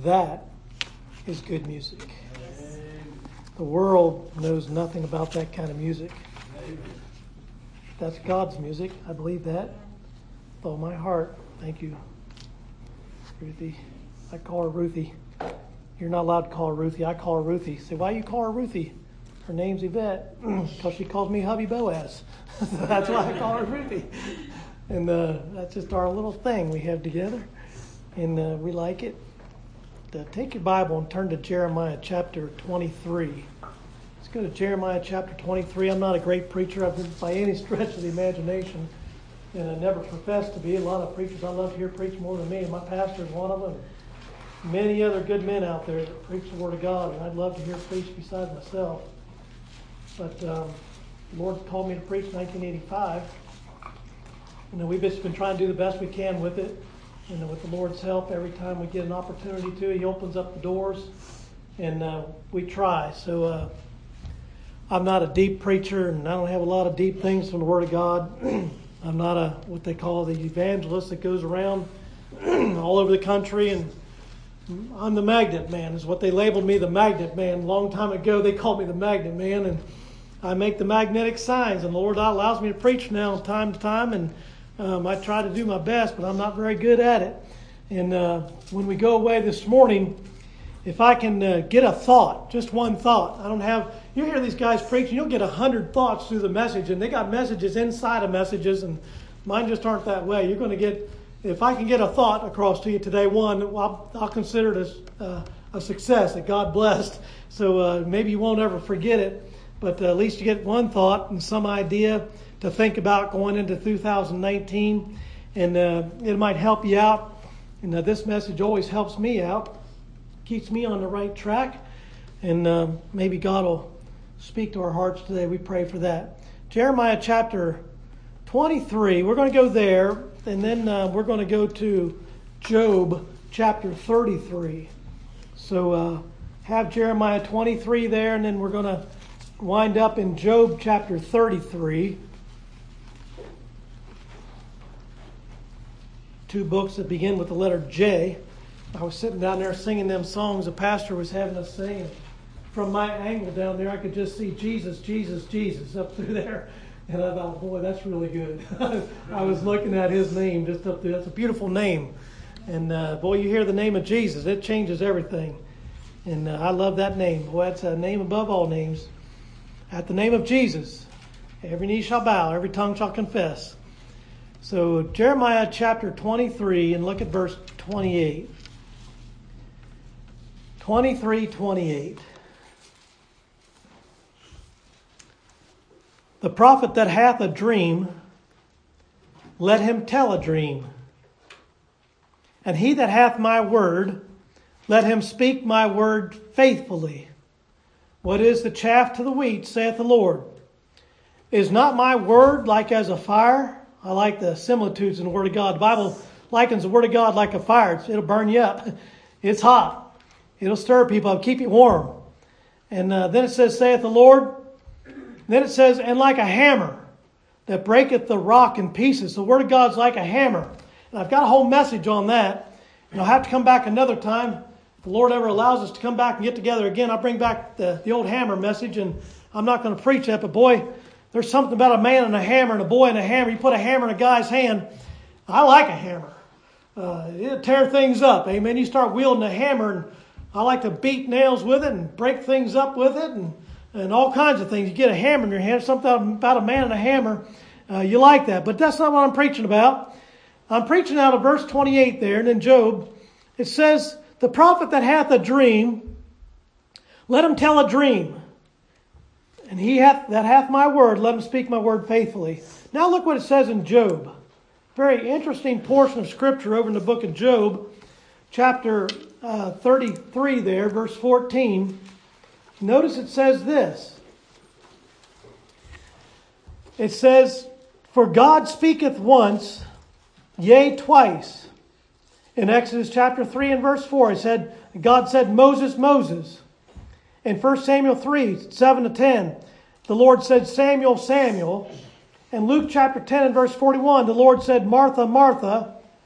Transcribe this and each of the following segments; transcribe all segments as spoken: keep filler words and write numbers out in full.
That is good music. The world knows nothing about that kind of music. That's God's music. I believe that with all my heart. Thank you, Ruthie. I call her Ruthie. You're not allowed to call her Ruthie. I call her Ruthie. Say, why you call her Ruthie? Her name's Yvette. Because she calls me Hubby Boaz. That's why I call her Ruthie. And uh, that's just our little thing we have together. And uh, we like it. Uh, take your Bible and turn to Jeremiah chapter twenty-three. Let's go to Jeremiah chapter twenty-three. I'm not a great preacher I've, by any stretch of the imagination. And I never professed to be. A lot of preachers I love to hear preach more than me. And my pastor is one of them. Many other good men out there that preach the Word of God, and I'd love to hear preach besides myself. But um, the Lord called me to preach in nineteen eighty-five. You know, we've just been trying to do the best we can with it. And with the Lord's help, every time we get an opportunity to, He opens up the doors, and uh, we try. So uh, I'm not a deep preacher, and I don't have a lot of deep things from the Word of God. I'm not a what they call the evangelist that goes around all over the country, and I'm the magnet man, is what they labeled me, the magnet man. A long time ago, they called me the magnet man, and I make the magnetic signs, and the Lord allows me to preach now from time to time, and um, I try to do my best, but I'm not very good at it. And uh, when we go away this morning, if I can uh, get a thought, just one thought, I don't have, you hear these guys preaching, you'll get a hundred thoughts through the message, and they got messages inside of messages, and mine just aren't that way. You're going to get, if I can get a thought across to you today, one, I'll, I'll consider it as uh, a success that God blessed. So uh, maybe you won't ever forget it, but uh, at least you get one thought and some idea to think about going into two thousand nineteen, and uh, it might help you out. And uh, this message always helps me out, keeps me on the right track, and uh, maybe God will speak to our hearts today. We pray for that. Jeremiah chapter twenty-three, we're going to go there, and then uh, we're going to go to Job chapter thirty-three. So uh, have Jeremiah twenty-three there, and then we're going to wind up in Job chapter thirty-three. Two books that begin with the letter J. I was sitting down there singing them songs the pastor was having us sing. And from my angle down there, I could just see Jesus, Jesus, Jesus up through there. And I thought, boy, that's really good. I was looking at his name just up there. That's a beautiful name. And uh, boy, you hear the name of Jesus, it changes everything. And uh, I love that name. Boy, that's a name above all names. At the name of Jesus, every knee shall bow, every tongue shall confess. So Jeremiah chapter twenty-three, and look at verse twenty-eight. twenty-three twenty-eight. The prophet that hath a dream, let him tell a dream. And he that hath my word, let him speak my word faithfully. What is the chaff to the wheat, saith the Lord? Is not my word like as a fire? I like the similitudes in the Word of God. The Bible likens the Word of God like a fire. It'll burn you up. It's hot. It'll stir people up, keep you warm. And uh, then it says, saith the Lord. Then it says, and like a hammer that breaketh the rock in pieces. The Word of God's like a hammer. And I've got a whole message on that. And I'll have to come back another time. If the Lord ever allows us to come back and get together again, I'll bring back the, the old hammer message. And I'm not going to preach that, but boy, there's something about a man and a hammer and a boy and a hammer. You put a hammer in a guy's hand. I like a hammer. Uh, it'll tear things up. Amen. You start wielding a hammer, and I like to beat nails with it and break things up with it and, and all kinds of things. You get a hammer in your hand, something about a man and a hammer. Uh, you like that. But that's not what I'm preaching about. I'm preaching out of verse twenty-eight there, and in Job, it says, the prophet that hath a dream, let him tell a dream. And he hath, that hath my word, let him speak my word faithfully. Now look what it says in Job. Very interesting portion of Scripture over in the book of Job, chapter uh, thirty-three there, verse fourteen. Notice it says this. It says, for God speaketh once, yea, twice. In Exodus chapter three and verse four, it said, God said, Moses, Moses. In First Samuel three, seven to ten, the Lord said, Samuel, Samuel. In Luke chapter ten and verse forty-one, the Lord said, Martha, Martha.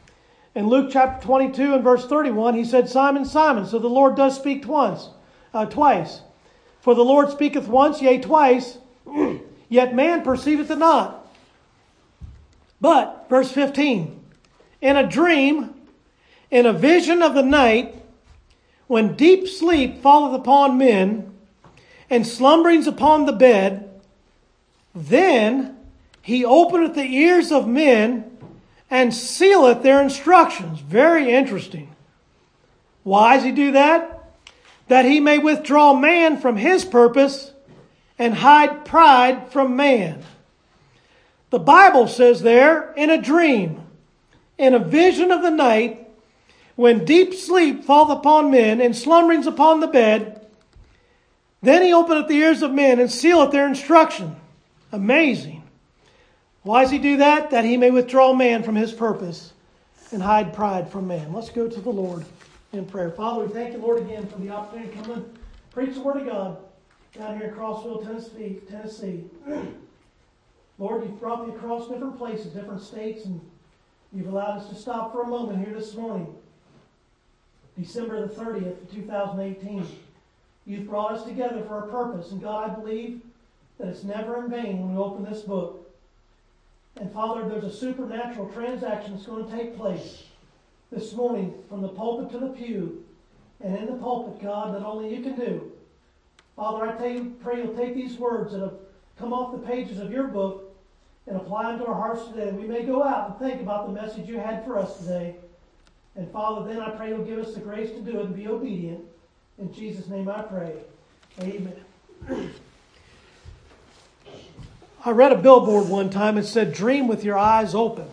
In Luke chapter twenty-two and verse thirty-one, he said, Simon, Simon. So the Lord does speak once, uh, twice. For the Lord speaketh once, yea, twice, yet man perceiveth it not. But, verse fifteen, in a dream, in a vision of the night, when deep sleep falleth upon men, and slumberings upon the bed, then he openeth the ears of men, and sealeth their instructions. Very interesting. Why does he do that? That he may withdraw man from his purpose, and hide pride from man. The Bible says there, in a dream, in a vision of the night, when deep sleep falleth upon men, and slumberings upon the bed, then he openeth the ears of men, and sealeth their instruction. Amazing. Why does he do that? That he may withdraw man from his purpose, and hide pride from man. Let's go to the Lord in prayer. Father, we thank you, Lord, again for the opportunity to come and preach the Word of God down here in Crossville, Tennessee. Tennessee. Lord, you've brought me across different places, different states, and you've allowed us to stop for a moment here this morning. December the thirtieth, two thousand eighteen. You've brought us together for a purpose, and God, I believe that it's never in vain when we open this book. And Father, there's a supernatural transaction that's going to take place this morning from the pulpit to the pew, and in the pulpit, God, that only you can do. Father, I tell you, pray you'll take these words that have come off the pages of your book and apply them to our hearts today. We may go out and think about the message you had for us today. And Father, then I pray you'll give us the grace to do it and be obedient. In Jesus' name I pray. Amen. I read a billboard one time. It said, dream with your eyes open.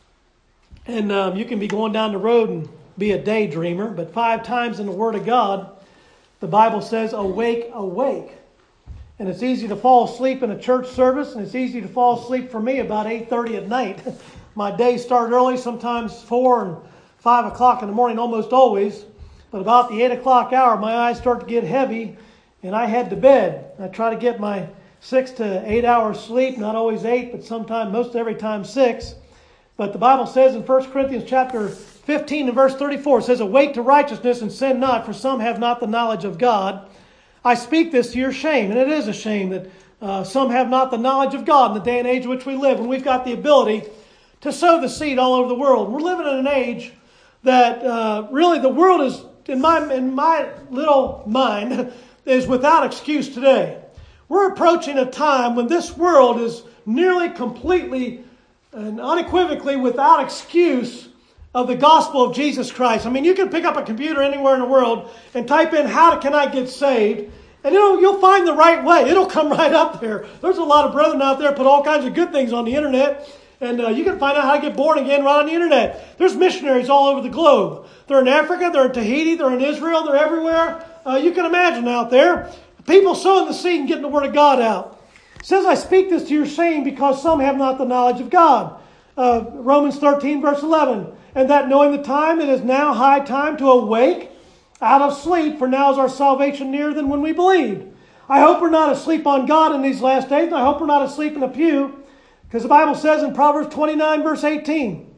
And um, you can be going down the road and be a daydreamer, but five times in the Word of God, the Bible says, awake, awake. And it's easy to fall asleep in a church service, and it's easy to fall asleep for me about eight thirty at night. My days start early, sometimes four and five o'clock in the morning, almost always. But about the eight o'clock hour, my eyes start to get heavy, and I head to bed. I try to get my six to eight hours sleep, not always eight, but sometimes, most every time six. But the Bible says in First Corinthians chapter fifteen and verse thirty-four, it says, awake to righteousness and sin not, for some have not the knowledge of God. I speak this to your shame, and it is a shame that uh, some have not the knowledge of God in the day and age in which we live, and we've got the ability to sow the seed all over the world. We're living in an age that uh, really the world is, in my in my little mind, is without excuse today. We're approaching a time when this world is nearly completely and unequivocally without excuse of the gospel of Jesus Christ. I mean, you can pick up a computer anywhere in the world and type in, how can I get saved? And it'll, you'll find the right way. It'll come right up there. There's a lot of brethren out there put all kinds of good things on the internet. And uh, you can find out how to get born again right on the internet. There's missionaries all over the globe. They're in Africa, they're in Tahiti, they're in Israel, they're everywhere. Uh, you can imagine out there. People sowing the seed and getting the Word of God out. It says, I speak this to your shame because some have not the knowledge of God. Uh, Romans thirteen verse eleven. And that knowing the time, it is now high time to awake out of sleep, for now is our salvation nearer than when we believed. I hope we're not asleep on God in these last days. And I hope we're not asleep in a pew. Because the Bible says in Proverbs twenty-nine verse eighteen,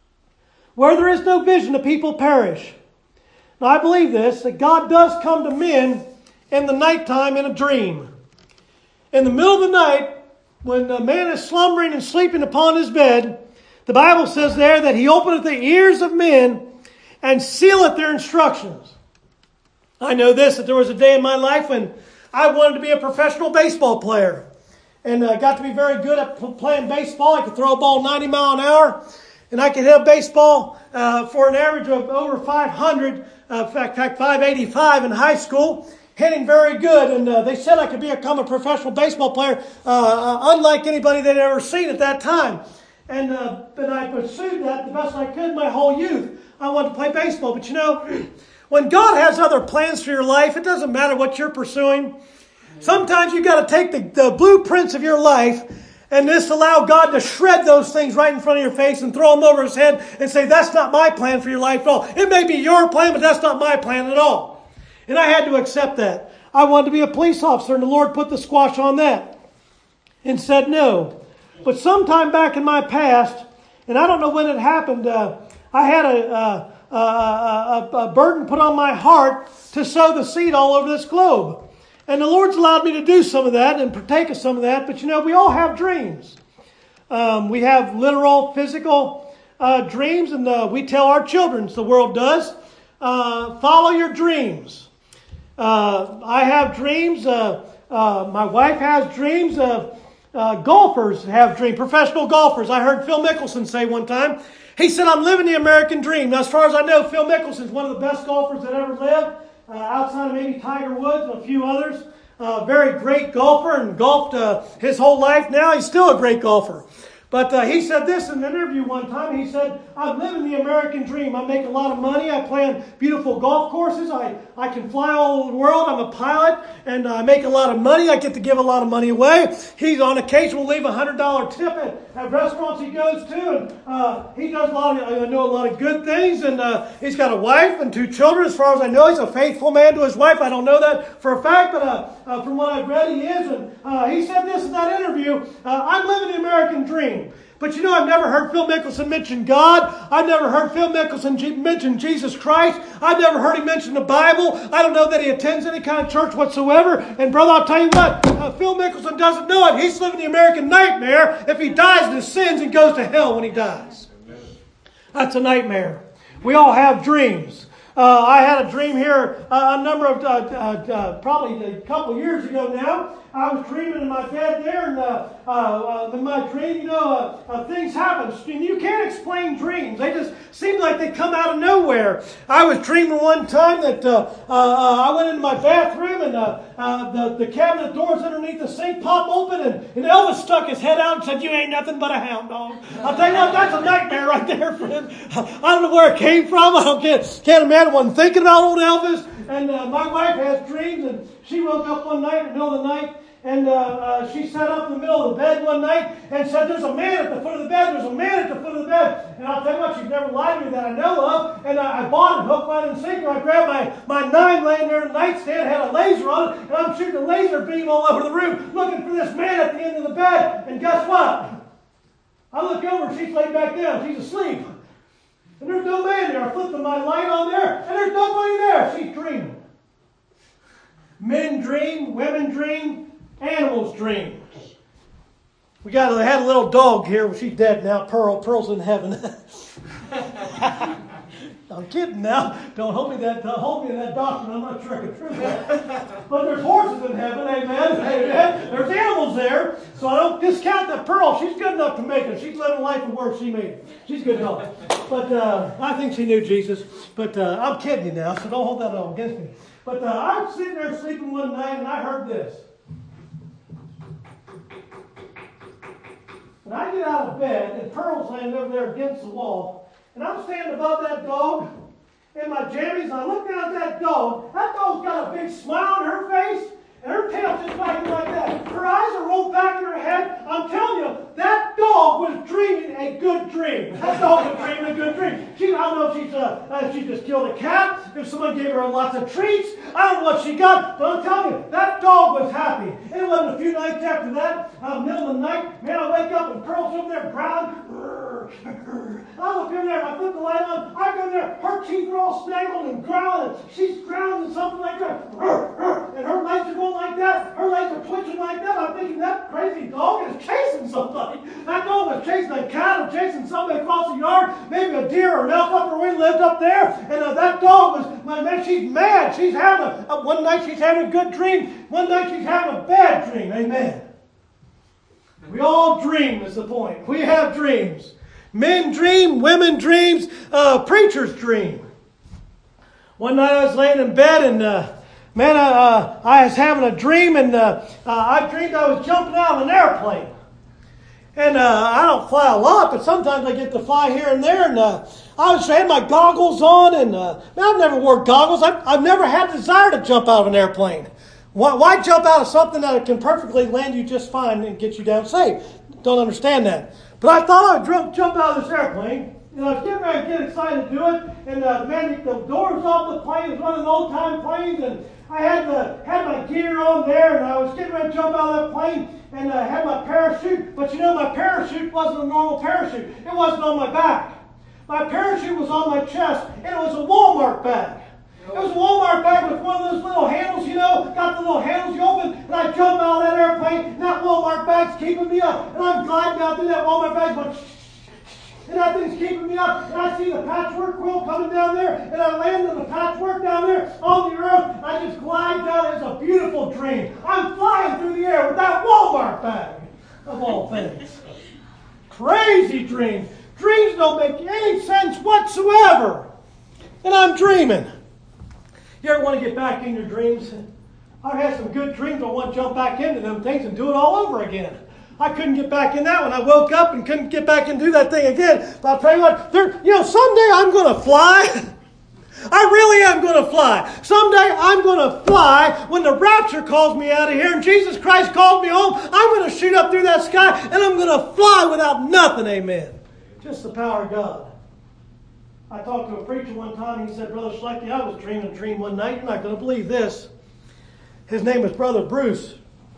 where there is no vision, the people perish. Now I believe this, that God does come to men in the nighttime in a dream. In the middle of the night, when a man is slumbering and sleeping upon his bed, the Bible says there that he openeth the ears of men and sealeth their instructions. I know this, that there was a day in my life when I wanted to be a professional baseball player. And I uh, got to be very good at p- playing baseball. I could throw a ball ninety mile an hour. And I could hit a baseball uh, for an average of over five hundred. Uh, in fact, five eighty-five in high school. Hitting very good. And uh, they said I could become a professional baseball player uh, uh, unlike anybody they'd ever seen at that time. And uh, but I pursued that the best I could my whole youth. I wanted to play baseball. But you know, when God has other plans for your life, it doesn't matter what you're pursuing. Sometimes you've got to take the, the blueprints of your life and just allow God to shred those things right in front of your face and throw them over his head and say, that's not my plan for your life at all. It may be your plan, but that's not my plan at all. And I had to accept that. I wanted to be a police officer, and the Lord put the squash on that and said no. But sometime back in my past, and I don't know when it happened, uh, I had a, a, a, a, a burden put on my heart to sow the seed all over this globe. And the Lord's allowed me to do some of that and partake of some of that. But you know, we all have dreams. Um, we have literal, physical uh, dreams. And uh, we tell our children, the world does, uh, follow your dreams. Uh, I have dreams. Uh, uh, my wife has dreams. Uh, uh, golfers have dreams. Professional golfers. I heard Phil Mickelson say one time, he said, I'm living the American dream. Now, as far as I know, Phil Mickelson is one of the best golfers that ever lived. Uh, outside of maybe Tiger Woods and a few others. Uh, very great golfer and golfed uh, his whole life now. He's still a great golfer. But uh, he said this in an interview one time. He said, I'm living the American dream. I make a lot of money. I play on beautiful golf courses. I, I can fly all over the world. I'm a pilot and I make a lot of money. I get to give a lot of money away. He's on occasion will leave a one hundred dollars tip at, at restaurants he goes to. And uh, he does a lot of, I know a lot of good things. And uh, he's got a wife and two children. As far as I know, he's a faithful man to his wife. I don't know that for a fact, but uh, uh, from what I've read, he is. And uh, he said this in that interview, uh, I'm living the American dream. But you know, I've never heard Phil Mickelson mention God. I've never heard Phil Mickelson G- mention Jesus Christ. I've never heard him mention the Bible. I don't know that he attends any kind of church whatsoever. And brother, I'll tell you what, uh, Phil Mickelson doesn't know it. He's living the American nightmare if he dies in his sins and goes to hell when he dies. That's a nightmare. We all have dreams. Uh, I had a dream here uh, a number of, uh, uh, uh, probably a couple of years ago now. I was dreaming in my bed there, and uh, uh, uh, in my dream, you know, uh, uh, things happen. And you can't explain dreams. They just seem like they come out of nowhere. I was dreaming one time that uh, uh, I went into my bathroom, and uh, uh, the, the cabinet doors underneath the sink pop open, and, and Elvis stuck his head out and said, you ain't nothing but a hound dog. I'll tell you what, that's a nightmare right there, friend. I don't know where it came from. I don't, can't, can't imagine. I wasn't thinking about old Elvis. And uh, my wife has dreams, and she woke up one night in the middle of the night, and uh, uh, she sat up in the middle of the bed one night and said, there's a man at the foot of the bed, there's a man at the foot of the bed. And I'll tell you what, she's never lied to me that I know of. And I, I bought it, hook, line, and sinker. I grabbed my, my nine laying there in the nightstand, had a laser on it, and I'm shooting a laser beam all over the room, looking for this man at the end of the bed. And guess what? I look over, she's laid back down, she's asleep. And there's no man there. I flipped my light on there, and there's nobody there. She's dreaming. Men dream, women dream, animals dream. We got a, had a little dog here. Well, she's dead now. Pearl. Pearl's in heaven. I'm kidding now. Don't hold me that. Uh, hold me to that doctrine. I'm not sure I can prove that. But there's horses in heaven. Amen. Amen. There's animals there. So I don't discount that Pearl. She's good enough to make it. She's living life of work she made it. She's a good dog. But uh, I think she knew Jesus. But uh, I'm kidding you now. So don't hold that all against me. But uh, I was sitting there sleeping one night, and I heard this. And I get out of bed, and Pearl's laying over there against the wall, and I'm standing above that dog in my jammies, and I look down at that dog. That dog's got a big smile on her face, and her tail's just wagging like that. Her eyes are rolled back in her head. I'm telling you, that dog was dreaming a good dream. That dog was dreaming a good dream. She, I don't know if she's uh, uh, she just killed a cat, if someone gave her lots of treats. I don't know what she got, but I'm telling you, that dog was happy. And it wasn't a few nights after that, uh, middle of the night, man, I wake up and Pearl's over there growling. I look in there, I put the light on, I go in there, her teeth are all snaggled and growling. She's growling something like that. And her legs are going like that. Her legs are twitching like that. I'm thinking that crazy dog is chasing somebody. That dog was chasing a cat or chasing somebody across the yard, maybe a deer or an elk up where we lived up there. And uh, that dog was, man, she's mad. She's having a, uh, one night she's having a good dream. One night she's having a bad dream. Amen. We all dream is the point. We have dreams. Men dream, women dreams, uh, preachers dream. One night I was laying in bed and uh, man, uh, uh, I was having a dream and uh, uh, I dreamed I was jumping out of an airplane. And uh, I don't fly a lot, but sometimes I get to fly here and there. And uh, I was had my goggles on, and uh, man, I've never wore goggles. I've, I've never had desire to jump out of an airplane. Why, why jump out of something that can perfectly land you just fine and get you down safe? Don't understand that. But I thought I would jump out of this airplane. And I was getting ready to get excited to do it. And uh, man, the doors off the plane. It was one of the old-time planes. And I had the had my gear on there. And I was getting ready to jump out of that plane. And I uh, had my parachute. But you know, my parachute wasn't a normal parachute. It wasn't on my back. My parachute was on my chest, and it was a Walmart bag. It was a Walmart bag with one of those little handles, you know, got the little handles you open, and I jump out of that airplane, and that Walmart bag's keeping me up. And I'm gliding down through that Walmart bag going, and that thing's keeping me up. And I see the patchwork quilt coming down there, and I land on the patchwork down there on the earth. And I just glide down. It's a beautiful dream. I'm flying through the air with that Walmart bag, of all things. Crazy dreams. Dreams don't make any sense whatsoever. And I'm dreaming. You ever want to get back in your dreams? I've had some good dreams. I want to jump back into them things and do it all over again. I couldn't get back in that one. I woke up and couldn't get back and do that thing again. But I'll tell you what, there, you know, someday I'm going to fly. I really am going to fly. Someday I'm going to fly when the rapture calls me out of here and Jesus Christ calls me home. I'm going to shoot up through that sky and I'm going to fly without nothing, amen. Just the power of God. I talked to a preacher one time and he said, Brother Schlechte, I was dreaming a dream one night. You're not going to believe this. His name was Brother Bruce.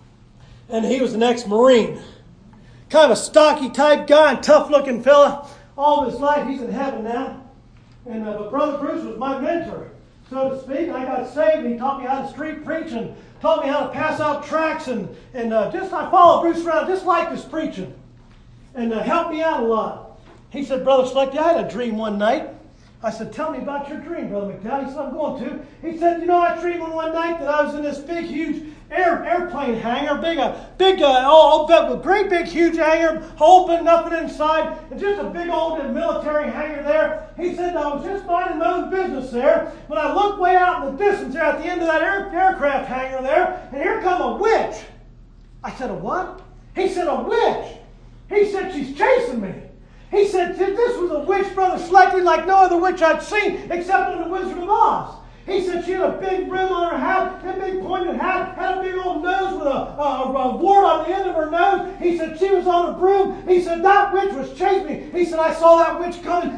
And he was an ex-Marine. Kind of a stocky type guy and tough looking fella. All of his life he's in heaven now. And uh, but Brother Bruce was my mentor, so to speak. I got saved and he taught me how to street preach and taught me how to pass out tracts. And, and uh, just I followed Bruce around just like his preaching. And uh, helped me out a lot. He said, Brother Schlechte, I had a dream one night. I said, tell me about your dream, Brother McDowell. He said, I'm going to. He said, you know, I dreamed one night that I was in this big, huge air, airplane hangar, big, uh, big, uh, oh, oh, great big, huge hangar, open, nothing inside, and just a big old military hangar there. He said, I was just minding my own business there when I looked way out in the distance there at the end of that air, aircraft hangar there, and here come a witch. I said, a what? He said, a witch. He said, she's chasing me. He said, this was a witch, Brother Schlechte, like no other witch I'd seen except in the Wizard of Oz. He said she had a big rim on her hat, a big pointed hat, had a big old nose with a, a, a wart on the end of her nose. He said she was on a broom. He said that witch was chasing me. He said I saw that witch coming,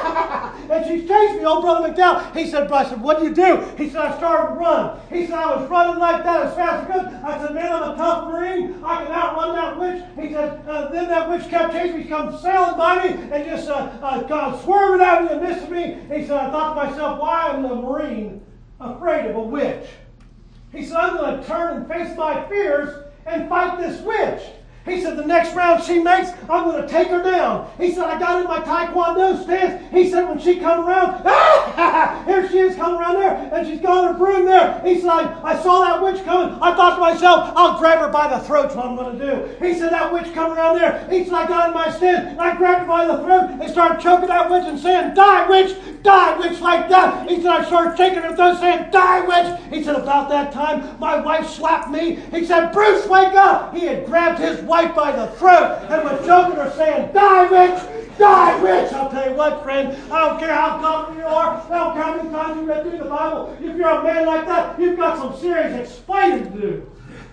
and she's chasing me, old Brother McDowell. He said, I said, what do you do? He said, I started to run. He said, I was running like that as fast as I could. I said, man, I'm a tough Marine. I can outrun that witch. He said, uh, then that witch kept chasing me. She come sailing by me and just uh, uh, kind of swerving at me and missing me. He said, I thought to myself, why am a Marine afraid of a witch? He said, I'm going to turn and face my fears and fight this witch. He said, the next round she makes, I'm going to take her down. He said, I got in my Taekwondo stance. He said, when she come around, ah, here she is coming around there, and she's got her broom there. He said, I, I saw that witch coming. I thought to myself, I'll grab her by the throat. That's what I'm going to do. He said, that witch come around there. He said, I got in my stance, and I grabbed her by the throat and started choking that witch and saying, die, witch, die, witch, like that. He said, I started shaking her throat saying, die, witch. He said, about that time, my wife slapped me. He said, Bruce, wake up. He had grabbed his wife by the throat and was choking her saying, die, witch, die, witch. I'll tell you what, friend, I don't care how confident you are, I don't care how many times you read through the Bible. If you're a man like that, you've got some serious explaining to do.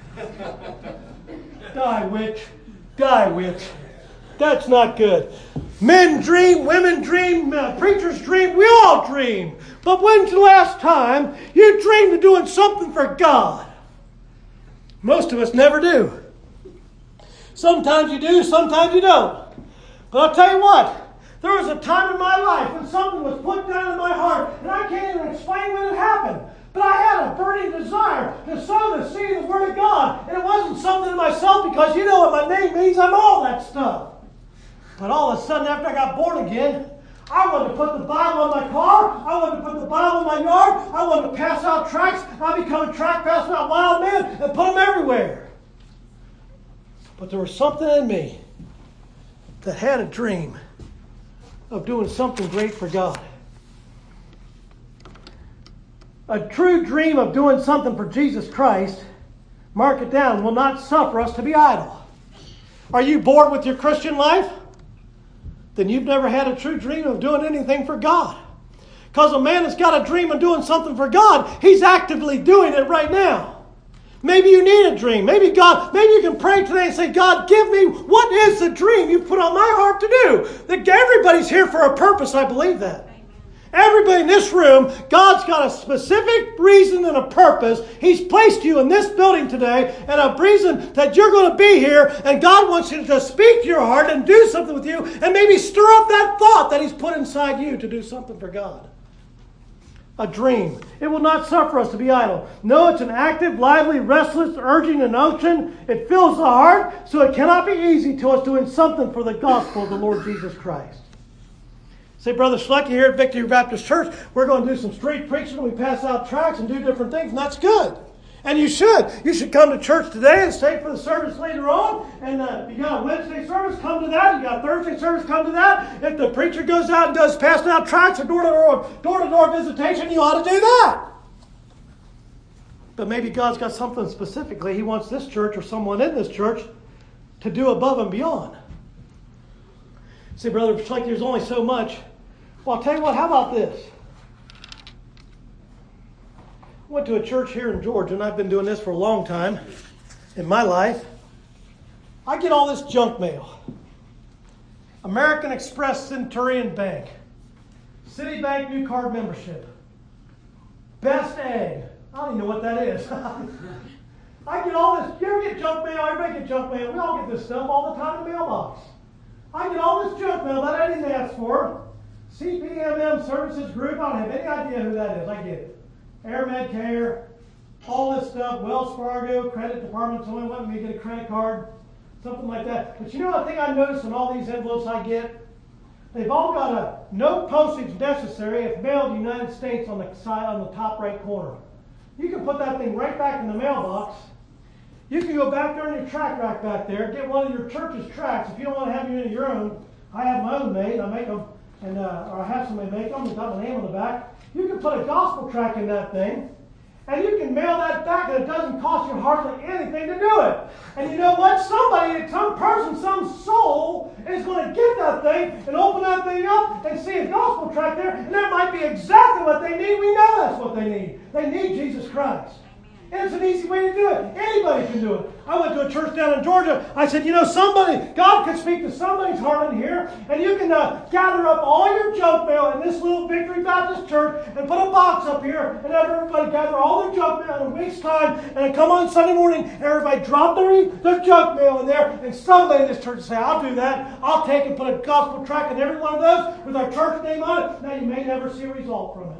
Die, witch, die, witch. That's not good. Men dream, women dream, uh, preachers dream, we all dream. But when's the last time you dreamed of doing something for God? Most of us never do. Sometimes you do, sometimes you don't. But I'll tell you what, there was a time in my life when something was put down in my heart, and I can't even explain when it happened. But I had a burning desire to sow the seed of the Word of God. And it wasn't something in myself because you know what my name means, I'm all that stuff. But all of a sudden, after I got born again, I wanted to put the Bible in my car. I wanted to put the Bible in my yard. I wanted to pass out tracts. I become a tract passing out wild man and put them everywhere. But there was something in me that had a dream of doing something great for God. A true dream of doing something for Jesus Christ, mark it down, will not suffer us to be idle. Are you bored with your Christian life? Then you've never had a true dream of doing anything for God. Because a man that's got a dream of doing something for God, he's actively doing it right now. Maybe you need a dream. Maybe God, maybe you can pray today and say, God, give me, what is the dream you put on my heart to do? That everybody's here for a purpose, I believe that. Everybody in this room, God's got a specific reason and a purpose. He's placed you in this building today and a reason that you're going to be here. And God wants you to speak to your heart and do something with you and maybe stir up that thought that He's put inside you to do something for God. A dream. It will not suffer us to be idle. No, it's an active, lively, restless, urging, and unction. It fills the heart, so it cannot be easy to us doing something for the gospel of the Lord Jesus Christ. Say, Brother Schlecky, here at Victory Baptist Church, we're going to do some street preaching. We pass out tracts and do different things, and that's good. And you should. You should come to church today and stay for the service later on. And uh, you got a Wednesday service, come to that. You got a Thursday service, come to that. If the preacher goes out and does passing out tracts or door-to-door, door-to-door visitation, you ought to do that. But maybe God's got something specifically He wants this church or someone in this church to do above and beyond. Say, Brother Schlecky, there's only so much. Well, I'll tell you what, how about this? I went to a church here in Georgia, and I've been doing this for a long time in my life. I get all this junk mail. American Express Centurion Bank. Citibank new card membership. Best Egg. I don't even know what that is. I get all this. You ever get junk mail? Everybody get junk mail. We all get this stuff all the time in the mailbox. I get all this junk mail that I didn't ask for. C P M M Services Group. I don't have any idea who that is. I get it. AirMed Care. All this stuff. Wells Fargo. Credit Department. Someone wanted me to get a credit card. Something like that. But you know the thing I noticed in all these envelopes I get? They've all got a no postage necessary if mailed United States on the side on the top right corner. You can put that thing right back in the mailbox. You can go back there in your tract rack back there, get one of your church's tracts. If you don't want to have any of your own, I have my own made. I make them, and uh, or I have somebody make them. It's got my name on the back. You can put a gospel tract in that thing, and you can mail that back, and it doesn't cost you hardly anything to do it. And you know what? Somebody, some person, some soul is going to get that thing and open that thing up and see a gospel tract there, and that might be exactly what they need. We know that's what they need. They need Jesus Christ. And it's an easy way to do it. Anybody can do it. I went to a church down in Georgia. I said, you know, somebody, God could speak to somebody's heart in here, and you can uh, gather up all your junk mail in this little Victory Baptist Church and put a box up here and have everybody gather all their junk mail in a week's time, and then come on Sunday morning and everybody drop their, their junk mail in there, and somebody in this church will say, I'll do that. I'll take and put a gospel tract in every one of those with our church name on it. Now, you may never see a result from it.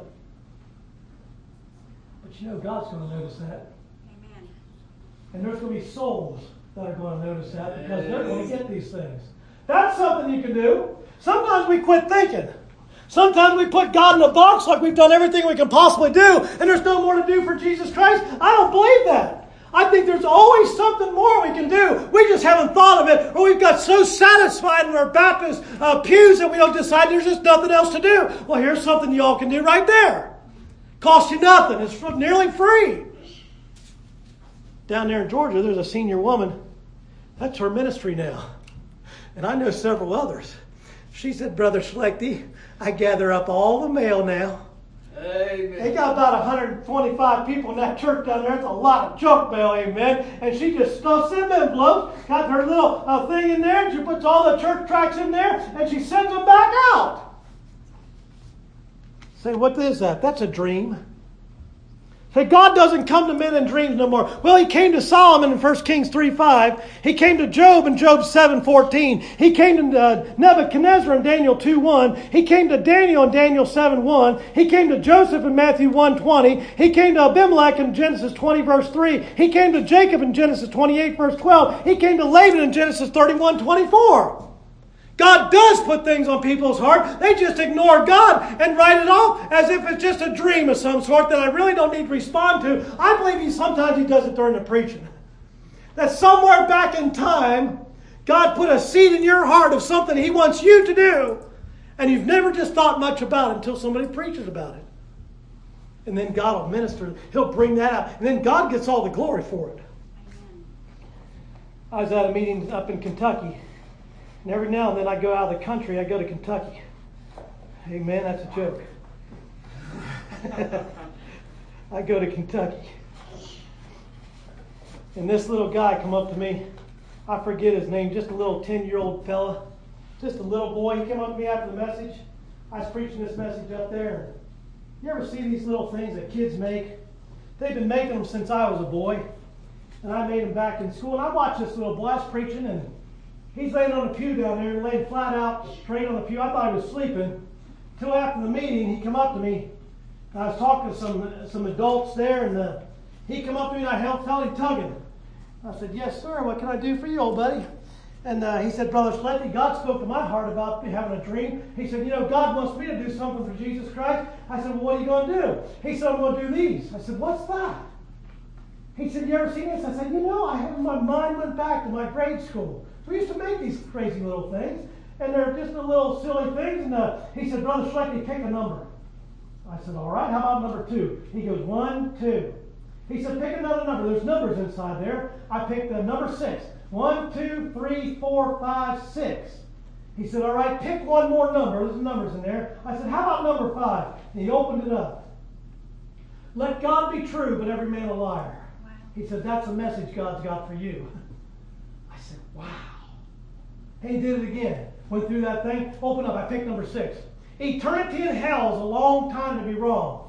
But you know God's going to notice that. Amen. And there's going to be souls that are going to notice that because they're going to get these things. That's something you can do. Sometimes we quit thinking. Sometimes we put God in a box like we've done everything we can possibly do and there's no more to do for Jesus Christ. I don't believe that. I think there's always something more we can do. We just haven't thought of it, or we've got so satisfied in our Baptist uh, pews that we don't decide there's just nothing else to do. Well, here's something you all can do right there. Costs you nothing. It's nearly free. Down there in Georgia, there's a senior woman. That's her ministry now. And I know several others. She said, Brother Schlechte, I gather up all the mail now. Amen. They got about one hundred twenty-five people in that church down there. It's a lot of junk mail, amen. And she just stuffs them envelopes, got her little uh, thing in there, and she puts all the church tracts in there, and she sends them back out. Say, what is that? That's a dream. Say, God doesn't come to men in dreams no more. Well, He came to Solomon in First Kings three five. He came to Job in Job seven fourteen. He came to uh, Nebuchadnezzar in Daniel two one. He came to Daniel in Daniel seven one. He came to Joseph in Matthew one twenty. He came to Abimelech in Genesis twenty verse three. He came to Jacob in Genesis twenty-eight verse twelve. He came to Laban in Genesis thirty-one twenty-four. God does put things on people's heart. They just ignore God and write it off as if it's just a dream of some sort that I really don't need to respond to. I believe he sometimes he does it during the preaching. That somewhere back in time, God put a seed in your heart of something He wants you to do. And you've never just thought much about it until somebody preaches about it. And then God will minister. He'll bring that out. And then God gets all the glory for it. I was at a meeting up in Kentucky. And every now and then I go out of the country, I go to Kentucky. Amen, that's a joke. I go to Kentucky. And this little guy come up to me. I forget his name, just a little ten-year-old fella. Just a little boy. He came up to me after the message. I was preaching this message up there. You ever see these little things that kids make? They've been making them since I was a boy. And I made them back in school. And I watched this little boy. I was preaching, and he's laying on the pew down there, laying flat out, straight on the pew. I thought he was sleeping. Until after the meeting, he come up to me. I was talking to some some adults there, and uh, he come up to me, and I helped tell him tugging. I said, "Yes, sir. What can I do for you, old buddy?" And uh, he said, "Brother Schletty, God spoke to my heart about having a dream." He said, "You know, God wants me to do something for Jesus Christ." I said, "Well, what are you going to do?" He said, "I'm going to do these." I said, "What's that?" He said, "You ever seen this?" I said, "You know, I have, my mind went back to my grade school. We used to make these crazy little things, and they're just a little silly things." And uh, he said, "Brother Schletty, pick a number." I said, "All right, how about number two?" He goes, "One, two." He said, "Pick another number." There's numbers inside there. I picked the number six. One, two, three, four, five, six. He said, "All right, pick one more number." There's numbers in there. I said, "How about number five?" And he opened it up. "Let God be true, but every man a liar." Wow. He said, "That's a message God's got for you." I said, "Wow." And he did it again. Went through that thing. Opened up. I picked number six. "Eternity in hell is a long time to be wrong."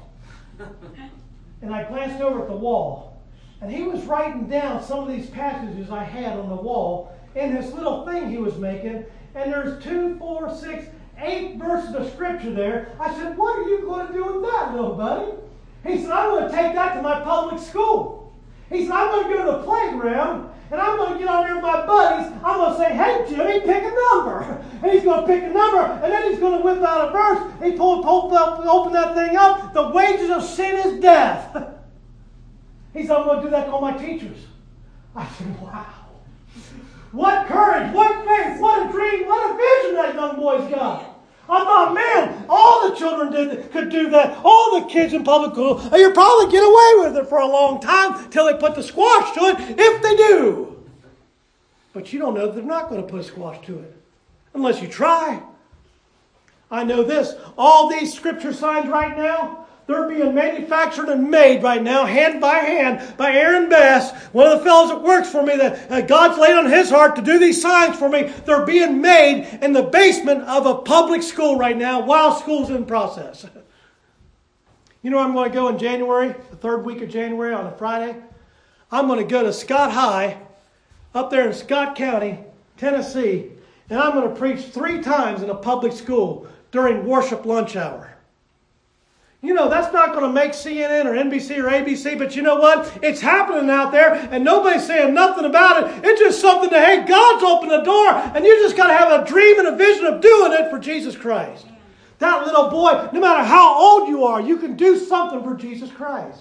And I glanced over at the wall. And he was writing down some of these passages I had on the wall in this little thing he was making. And there's two, four, six, eight verses of scripture there. I said, "What are you going to do with that, little buddy?" He said, "I'm going to take that to my public school." He said, "I'm going to go to the playground, and I'm going to get on there with my buddies. I'm going to say, 'Hey, Jimmy, pick a number.'" And he's going to pick a number, and then he's going to whip out a verse. He pulled, pulled up, open that thing up. "The wages of sin is death." He said, "I'm going to do that to all my teachers." I said, "Wow. What courage, what faith, what a dream, what a vision that young boy's got." I thought, man, all the children did could do that. All the kids in public school, and you'll probably get away with it for a long time till they put the squash to it, if they do. But you don't know that they're not going to put a squash to it unless you try. I know this. All these scripture signs right now, they're being manufactured and made right now, hand by hand, by Aaron Bass, one of the fellows that works for me, that uh, God's laid on his heart to do these signs for me. They're being made in the basement of a public school right now while school's in process. You know where I'm going to go in January, the third week of January on a Friday? I'm going to go to Scott High, up there in Scott County, Tennessee, and I'm going to preach three times in a public school during worship lunch hour. You know, that's not going to make C N N or N B C or A B C, but you know what? It's happening out there, and nobody's saying nothing about it. It's just something that, hey, God's opened the door, and you just got to have a dream and a vision of doing it for Jesus Christ. That little boy, no matter how old you are, you can do something for Jesus Christ.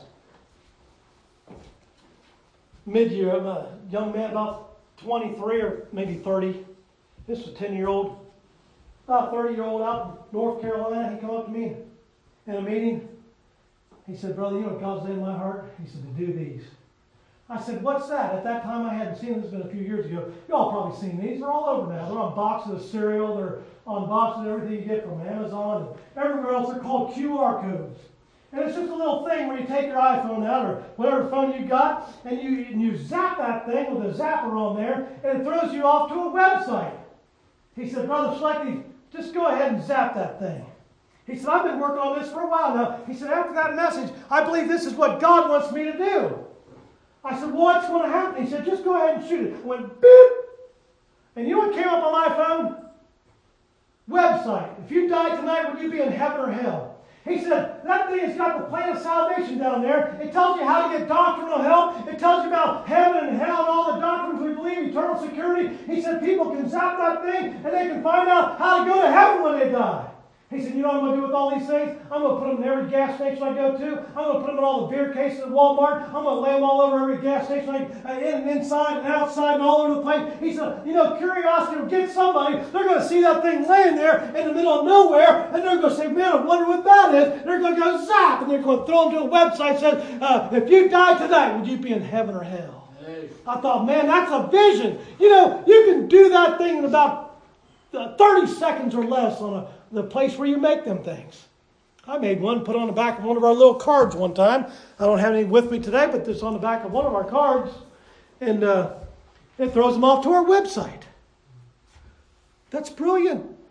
Mid-year, I'm a young man about twenty-three or maybe thirty. This was a ten-year-old, about thirty-year-old out in North Carolina. He came up to me in a meeting. He said, "Brother, you know what God's laid in my heart?" He said, "To do these." I said, "What's that?" At that time I hadn't seen them. This has been a few years ago. You all probably seen these. They're all over now. They're on boxes of cereal. They're on boxes of everything you get from Amazon and everywhere else. They're called Q R codes. And it's just a little thing where you take your iPhone out or whatever phone you got, and you, and you zap that thing with a zapper on there, and it throws you off to a website. He said, "Brother Schlecky, just go ahead and zap that thing." He said, "I've been working on this for a while now." He said, "After that message, I believe this is what God wants me to do." I said, "Well, what's going to happen?" He said, "Just go ahead and shoot it." I went, beep. And you know what came up on my phone? Website. "If you died tonight, would you be in heaven or hell?" He said, "That thing has got the plan of salvation down there. It tells you how to get doctrinal help. It tells you about heaven and hell and all the doctrines we believe, eternal security." He said, "People can zap that thing and they can find out how to go to heaven when they die." He said, "You know what I'm going to do with all these things? I'm going to put them in every gas station I go to. I'm going to put them in all the beer cases at Walmart. I'm going to lay them all over every gas station, I, uh, in, inside and outside and all over the place." He said, "You know, curiosity will get somebody. They're going to see that thing laying there in the middle of nowhere, and they're going to say, 'Man, I wonder what that is.' They're going to go zap, and they're going to throw them to a website that says, uh, 'If you die tonight, would you be in heaven or hell?'" Hey. I thought, man, that's a vision. You know, you can do that thing in about uh, thirty seconds or less on a the place where you make them things. I made one, put on the back of one of our little cards one time. I don't have any with me today, but it's on the back of one of our cards. And uh, it throws them off to our website. That's brilliant.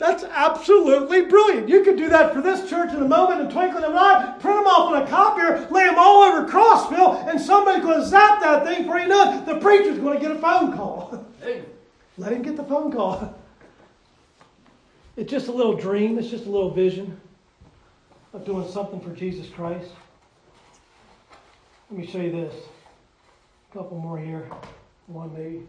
That's absolutely brilliant. You could do that for this church in a moment, in a twinkling of an eye, print them off on a copier, lay them all over Crossville, and somebody's going to zap that thing before you know it. The preacher's going to get a phone call. Hey. Let him get the phone call. It's just a little dream. It's just a little vision of doing something for Jesus Christ. Let me show you this. A couple more here. One maybe.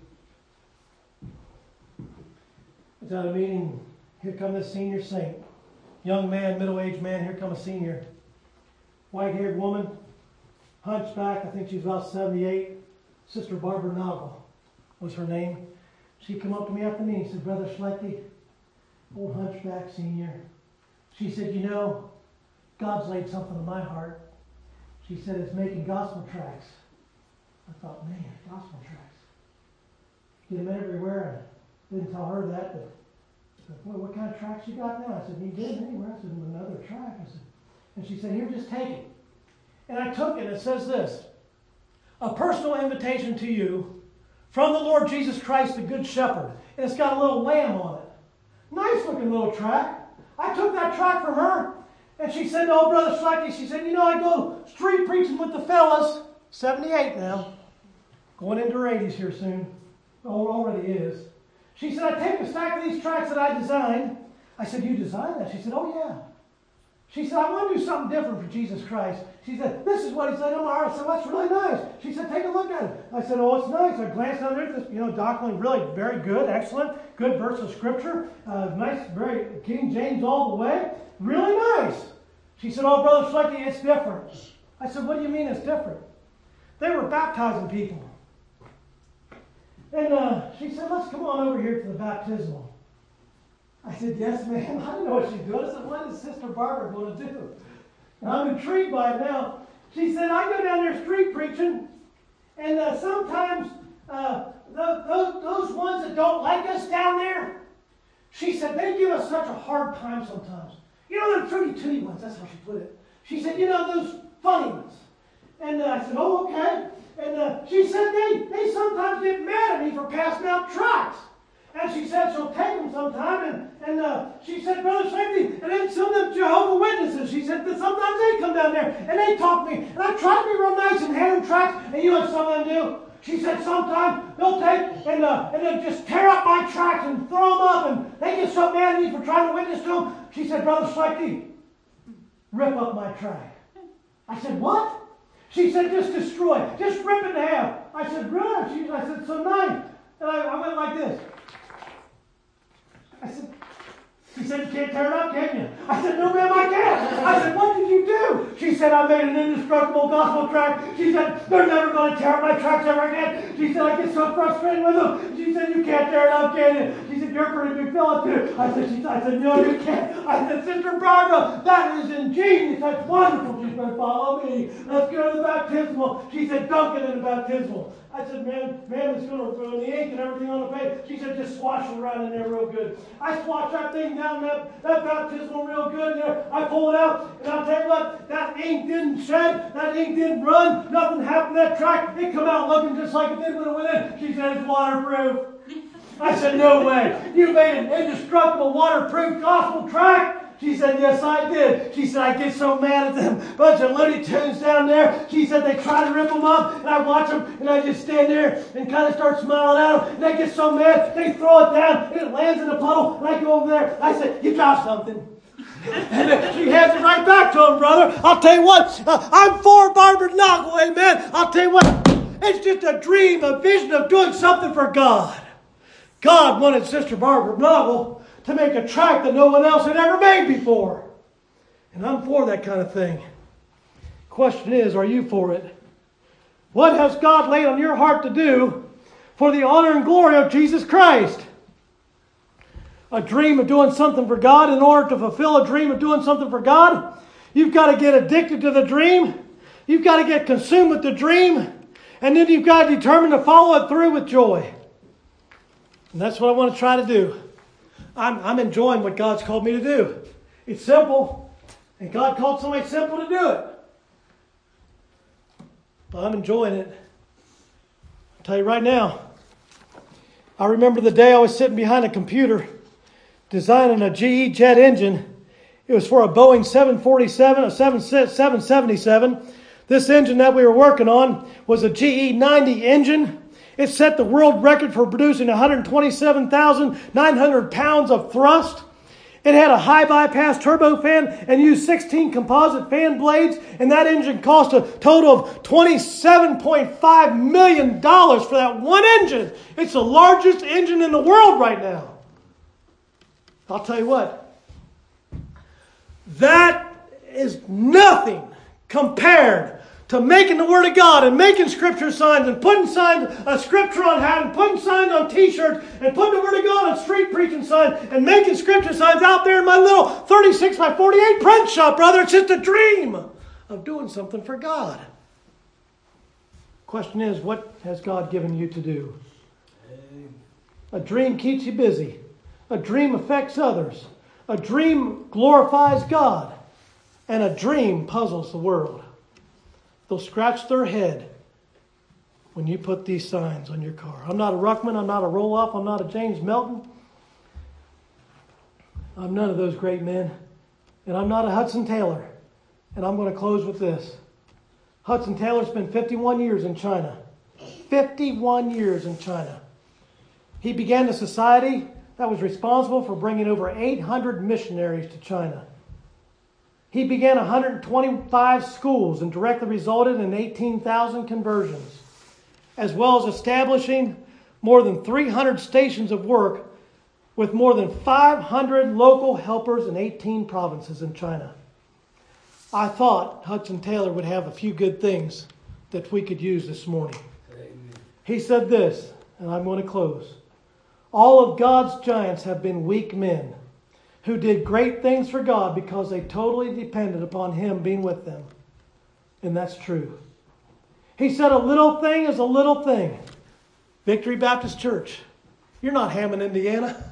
I was at a meeting. Here come this senior saint. Young man, middle-aged man. Here come a senior. White-haired woman. Hunchback. I think she's about seventy-eight. Sister Barbara Noggle was her name. She came up to me after the meeting and said, Brother Schlechte, old hunchback senior. She said, you know, God's laid something in my heart. She said, it's making gospel tracts. I thought, man, gospel tracts. Get them everywhere. I didn't tell her that, but I said, boy, what kind of tracts you got now? I said, you get them anywhere. I said, another tract. I said, and she said, here, just take it. And I took it. It says this, a personal invitation to you from the Lord Jesus Christ, the Good Shepherd. And it's got a little lamb on it. Nice looking little tract. I took that tract from her, and she said, oh, Brother Schlechte, she said, you know, I go street preaching with the fellas, seventy-eight now, going into her eighties here soon. Oh, already is. She said, I take a stack of these tracts that I designed. I said, you designed that? She said, oh, yeah. She said, I want to do something different for Jesus Christ. She said, this is what he said on my heart. I said, well, that's really nice. She said, take a look at it. I said, oh, it's nice. I glanced down there. This, you know, doctrinally really very good, excellent, good verse of Scripture. Uh, nice, very King James all the way. Really nice. She said, oh, Brother Schlechte, it's different. I said, what do you mean it's different? They were baptizing people. And uh, she said, let's come on over here to the baptismal. I said, yes, ma'am. I didn't know what she's doing. I said, what is Sister Barbara going to do? And I'm intrigued by it now. She said, I go down there street preaching, and uh, sometimes uh, the, those, those ones that don't like us down there, she said, they give us such a hard time sometimes. You know, them fruity tooty ones, that's how she put it. She said, you know, those funny ones. And uh, I said, oh, okay. And uh, she said, they, they sometimes get mad at me for passing out tracts. And she said she'll take them sometime, and, and uh, she said, Brother Schlechte, and then some of them Jehovah's Witnesses, she said that sometimes they come down there, and they talk to me, and I try to be real nice and hand them tracts, and you know what some of them do? She said sometimes they'll take and, uh, and then just tear up my tracts and throw them up, and they get so mad at me for trying to witness to them. She said, Brother Schlechte, rip up my tract. I said, what? She said, just destroy it. Just rip it in half. I said, really? She, I said, so nice. And I, I went like this. I said, she said, you can't tear it up, can you? I said, no, ma'am, I can't. I said, what did you do? She said, I made an indestructible gospel tract. She said, they're never going to tear up my tracts ever again. She said, I get so frustrated with them. She said, you can't tear it up, can you? She said, you're a pretty big fella, too. I said, she, I said, no, you can't. I said, Sister Barbara, that is ingenious. That's wonderful. She said, follow me. Let's go to the baptismal. She said, dunk it in the baptismal. I said, man, man, it's going to ruin the ink and everything on the page. She said, just swash it around in there real good. I swashed that thing down that, that baptismal real good in there. I pull it out, and I'll tell you what, that ink didn't shed, that ink didn't run, nothing happened to that tract. It come out looking just like it did when it went in. She said, it's waterproof. I said, no way. You made an indestructible waterproof gospel tract? She said, yes, I did. She said, I get so mad at them bunch of Looney Tunes down there. She said, they try to rip them up, and I watch them, and I just stand there and kind of start smiling at them, and they get so mad, they throw it down, and it lands in a puddle, and I go over there. I said, you dropped something. And she hands it right back to him, brother. I'll tell you what, uh, I'm for Barbara Noggle, amen. I'll tell you what, it's just a dream, a vision of doing something for God. God wanted Sister Barbara Noggle to make a tract that no one else had ever made before. And I'm for that kind of thing. Question is, are you for it? What has God laid on your heart to do for the honor and glory of Jesus Christ? A dream of doing something for God. In order to fulfill a dream of doing something for God, you've got to get addicted to the dream. You've got to get consumed with the dream. And then you've got to determine to follow it through with joy. And that's what I want to try to do. I'm, I'm enjoying what God's called me to do. It's simple, and God called somebody simple to do it. But I'm enjoying it. I'll tell you right now, I remember the day I was sitting behind a computer designing a G E jet engine. It was for a Boeing seven forty-seven, a seven seventy-seven. This engine that we were working on was a G E ninety engine. It set the world record for producing one hundred twenty-seven thousand nine hundred pounds of thrust. It had a high bypass turbofan and used sixteen composite fan blades, and that engine cost a total of twenty-seven point five million dollars for that one engine. It's the largest engine in the world right now. I'll tell you what, that is nothing compared to making the Word of God and making Scripture signs and putting signs, a Scripture on hat and putting signs on T-shirts and putting the Word of God on street preaching signs and making Scripture signs out there in my little thirty-six by forty-eight print shop, brother. It's just a dream of doing something for God. Question is, what has God given you to do? A dream keeps you busy. A dream affects others. A dream glorifies God. And a dream puzzles the world. They'll scratch their head when you put these signs on your car. I'm not a Ruckman. I'm not a Roloff. I'm not a James Melton. I'm none of those great men. And I'm not a Hudson Taylor. And I'm going to close with this. Hudson Taylor spent fifty-one years in China. fifty-one years in China. He began a society that was responsible for bringing over eight hundred missionaries to China. He began one hundred twenty-five schools and directly resulted in eighteen thousand conversions, as well as establishing more than three hundred stations of work with more than five hundred local helpers in eighteen provinces in China. I thought Hudson Taylor would have a few good things that we could use this morning. Amen. He said this, and I'm going to close. All of God's giants have been weak men who did great things for God because they totally depended upon Him being with them. And that's true. He said a little thing is a little thing. Victory Baptist Church. You're not Hammond, Indiana.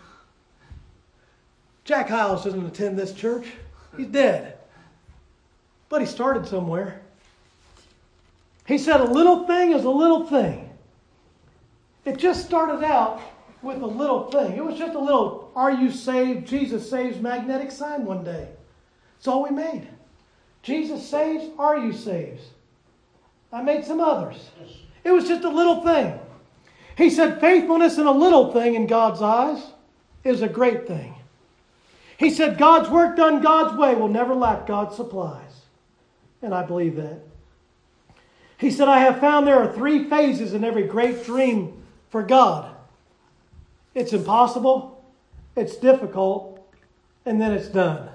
Jack Hiles doesn't attend this church. He's dead. But he started somewhere. He said a little thing is a little thing. It just started out with a little thing. It was just a little, are you saved? Jesus saves magnetic sign one day. It's all we made. Jesus saves, are you saved? I made some others. It was just a little thing. He said faithfulness in a little thing in God's eyes is a great thing. He said God's work done God's way will never lack God's supplies. And I believe that. He said, I have found there are three phases in every great dream for God. It's impossible, it's difficult, and then it's done.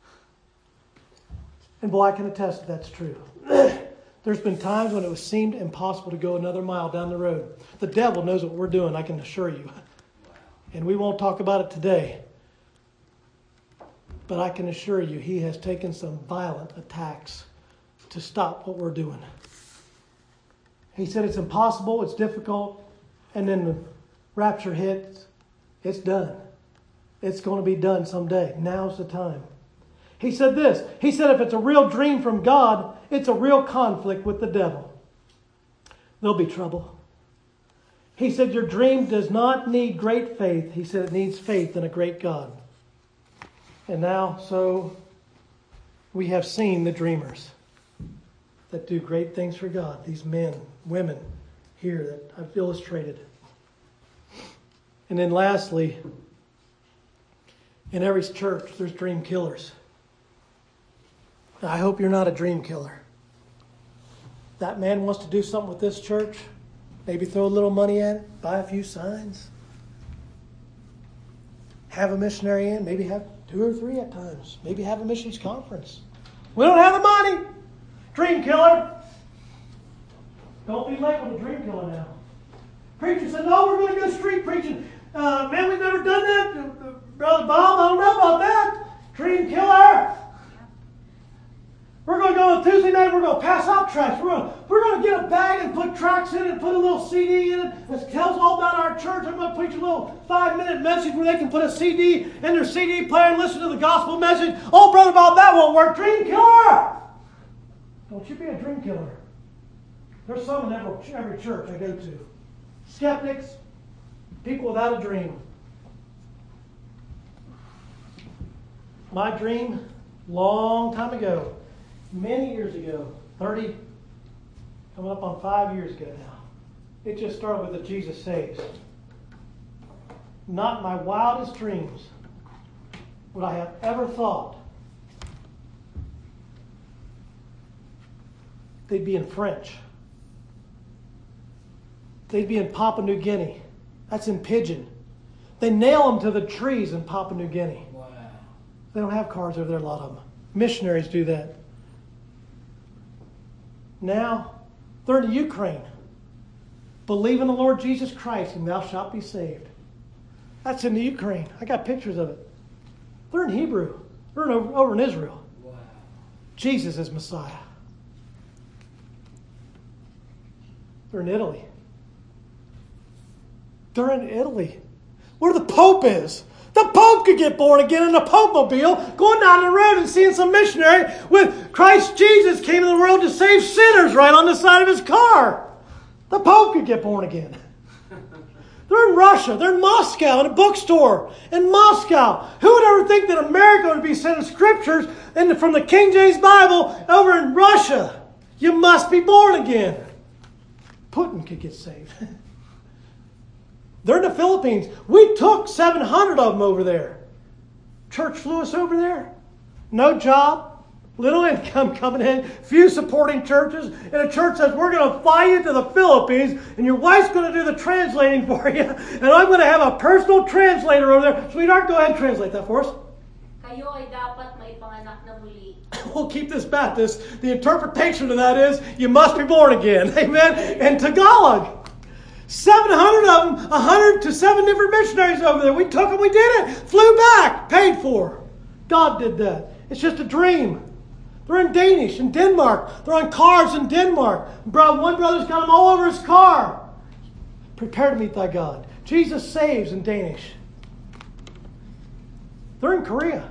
And boy, I can attest that that's true. There's been times when it was seemed impossible to go another mile down the road. The devil knows what we're doing, I can assure you. And we won't talk about it today. But I can assure you, he has taken some violent attacks to stop what we're doing. He said it's impossible, it's difficult, and then the rapture hits. It's done. It's going to be done someday. Now's the time. He said this. He said if it's a real dream from God, it's a real conflict with the devil. There'll be trouble. He said your dream does not need great faith. He said it needs faith in a great God. And now, so we have seen the dreamers that do great things for God. These men, women here that I've illustrated. And then lastly, in every church, there's dream killers. I hope you're not a dream killer. That man wants to do something with this church. Maybe throw a little money at it, buy a few signs. Have a missionary in, maybe have two or three at times. Maybe have a missions conference. We don't have the money. Dream killer. Don't be labeled a dream killer now. Preacher said, no, we're going to go street preaching. Uh, man, we've never done that. Uh, uh, Brother Bob, I don't know about that. Dream killer. We're going to go on Tuesday night, we're going to pass out tracts. We're going to, we're going to get a bag and put tracts in it and put a little C D in it that tells all about our church. I'm going to preach a little five-minute message where they can put a C D in their C D player and listen to the gospel message. Oh, Brother Bob, that won't work. Dream killer. Don't you be a dream killer. There's some in every, every church I go to. Skeptics, people without a dream. My dream, long time ago, many years ago, thirty, coming up on five years ago now, it just started with the Jesus Saves. Not in my wildest dreams would I have ever thought they'd be in French. They'd be in Papua New Guinea. That's in Pigeon. They nail them to the trees in Papua New Guinea. Wow. They don't have cars over there, a lot of them. Missionaries do that. Now, they're in the Ukraine. Believe in the Lord Jesus Christ and thou shalt be saved. That's in the Ukraine. I got pictures of it. They're in Hebrew. They're in, over, over in Israel. Wow. Jesus is Messiah. They're in Italy. They're in Italy, where the Pope is. The Pope could get born again in a Pope-mobile, going down the road and seeing some missionary with Christ Jesus came in the world to save sinners right on the side of his car. The Pope could get born again. They're in Russia. They're in Moscow, in a bookstore in Moscow. Who would ever think that America would be sending scriptures in, from the King James Bible over in Russia? You must be born again. Putin could get saved. They're in the Philippines. We took seven hundred of them over there. Church flew us over there. No job. Little income coming in. Few supporting churches. And a church says, we're going to fly you to the Philippines and your wife's going to do the translating for you. And I'm going to have a personal translator over there. Sweetheart, go ahead and translate that for us. Kayo ay dapat maipanganak na muli. We'll keep this Baptist. The interpretation of that is, you must be born again. Amen. And Tagalog. seven hundred of them, one hundred to seven different missionaries over there. We took them, we did it. Flew back, paid for. God did that. It's just a dream. They're in Danish, in Denmark. They're on cars in Denmark. Bro, one brother's got them all over his car. Prepare to meet thy God. Jesus saves in Danish. They're in Korea.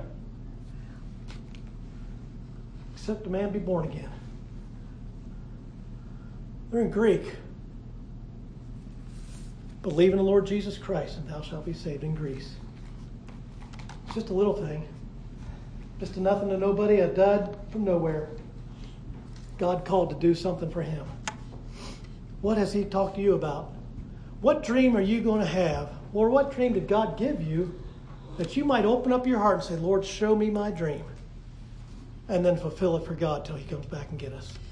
Except a man be born again. They're in Greek. Believe in the Lord Jesus Christ and thou shalt be saved in Greece. It's just a little thing. Just a nothing to nobody, a dud from nowhere. God called to do something for him. What has he talked to you about? What dream are you going to have? Or what dream did God give you that you might open up your heart and say, Lord, show me my dream. And then fulfill it for God till he comes back and get us.